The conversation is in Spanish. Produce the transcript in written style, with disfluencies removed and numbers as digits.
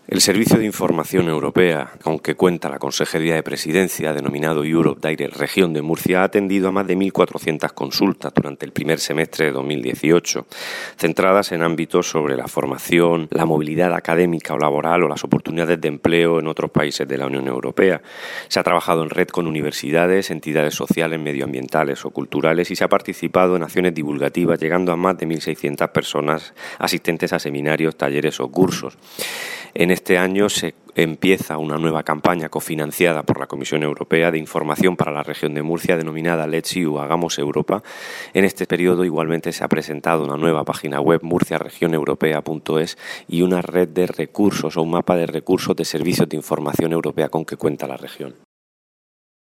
El Servicio de Información Europea, con que cuenta la Consejería de Presidencia, denominado Europe Direct Región de Murcia, ha atendido a más de 1.400 consultas durante el primer semestre de 2018, centradas en ámbitos sobre la formación, la movilidad académica o laboral o las oportunidades de empleo en otros países de la Unión Europea. Se ha trabajado en red con universidades, entidades sociales, medioambientales o culturales y se ha participado en acciones divulgativas, llegando a más de 1.600 personas asistentes a seminarios, talleres o cursos. En este año se empieza una nueva campaña cofinanciada por la Comisión Europea de información para la región de Murcia denominada Let's You, Hagamos Europa. En este periodo igualmente se ha presentado una nueva página web murciaregioneuropea.es y una red de recursos o un mapa de recursos de servicios de información europea con que cuenta la región.